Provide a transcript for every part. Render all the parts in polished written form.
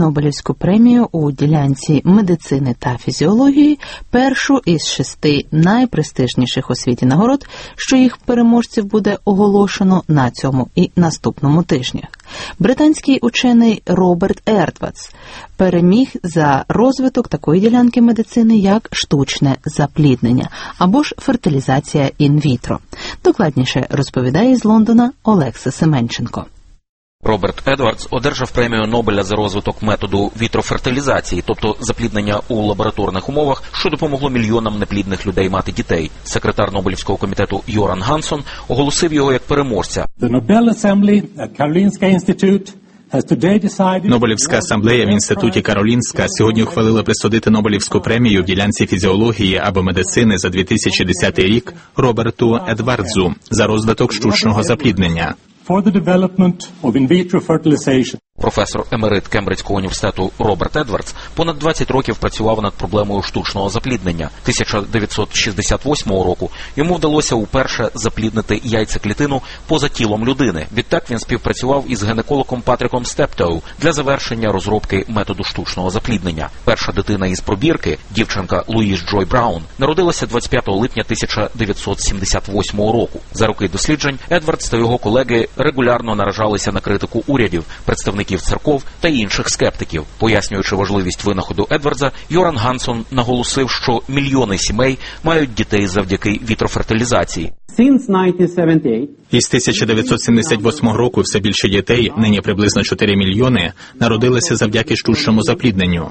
Нобелівську премію у ділянці медицини та фізіології, першу із 6 найпрестижніших у світі нагород, що їх переможців буде оголошено на цьому і наступному тижнях. Британський учений Роберт Едвардс переміг за розвиток такої ділянки медицини, як штучне запліднення або ж фертилізація інвітро. Докладніше розповідає з Лондона Олекса Семенченко. Роберт Едвардс одержав премію Нобеля за розвиток методу вітрофертилізації, тобто запліднення у лабораторних умовах, що допомогло мільйонам неплідних людей мати дітей. Секретар Нобелівського комітету Йоран Гансон оголосив його як переможця. Нобелівська асамблея в Інституті Каролінська сьогодні ухвалила присудити Нобелівську премію в ділянці фізіології або медицини за 2010 рік Роберту Едвардсу за розвиток штучного запліднення. Професор емерит Кембриджського університету Роберт Едвардс понад 20 років працював над проблемою штучного запліднення. 1968 року йому вдалося уперше запліднити яйцеклітину поза тілом людини. Відтак він співпрацював із гінекологом Патріком Стептоу для завершення розробки методу штучного запліднення. Перша дитина із пробірки, дівчинка Луїс Джой Браун, народилася 25 липня 1978 року. За роки досліджень Едвардс та його колеги регулярно наражалися на критику урядів, представників церков та інших скептиків. Пояснюючи важливість винаходу Едвардса, Йоран Гансон наголосив, що мільйони сімей мають дітей завдяки вітрофертилізації. Із 1978 року все більше дітей, нині приблизно 4 мільйони, народилися завдяки штучному заплідненню.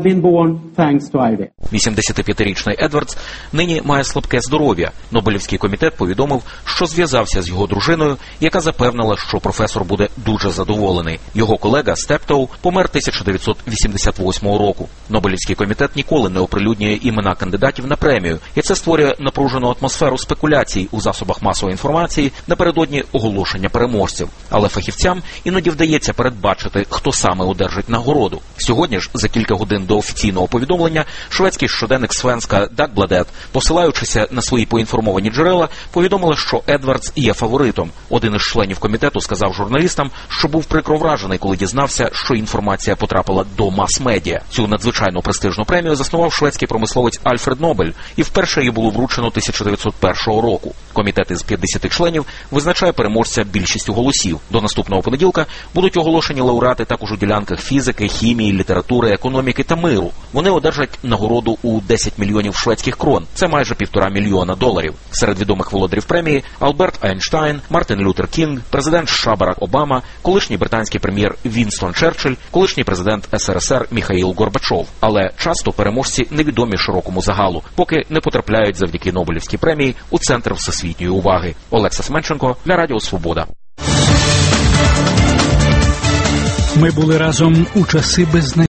85-річний Едвардс нині має слабке здоров'я. Нобелівський комітет повідомив, що зв'язався з його дружиною, яка запевнила, що професор буде дуже задоволений. Його колега Стептоу помер 1988 року. Нобелівський комітет ніколи не оприлюднює імена кандидатів на премію, і це створює напружену атмосферу спекуляцій у засобах масової інформації напередодні оголошення переможців. Але фахівцям іноді вдається передбачити, хто саме одержить нагороду. Сьогодні ж, за кілька годин до офіційного повідомлення, шведський щоденник Svenska Dagbladet, посилаючися на свої поінформовані джерела, повідомили, що Едвардс є фаворитом. Один із членів комітету сказав журналістам, що був прикро вражений, коли дізнався, що інформація потрапила до мас-медіа. Цю надзвичайно престижну премію заснував шведський промисловець Альфред Нобель, і вперше її було вручено 1901 року. Комітет із 50 членів визначає переможця більшістю голосів. До наступного понеділка будуть оголошені лауреати також у ділянках фізики, хімії, літератури, економіки та миру. Вони одержать нагороду у 10 мільйонів шведських крон. Це майже $1,5 мільйона. Серед відомих володарів премії Альберт Ейнштейн, Мартин Лютер Кінг, президент США Барак Обама, колишній британський прем'єр Вінстон Черчилль, колишній президент СРСР Міхаїл Горбачов. Але часто переможці невідомі широкому загалу, поки не потрапляють завдяки Нобелівській премії у центр всесвітньої уваги. Олекса Семенченко для Радіо Свобода. Ми були разом у часи без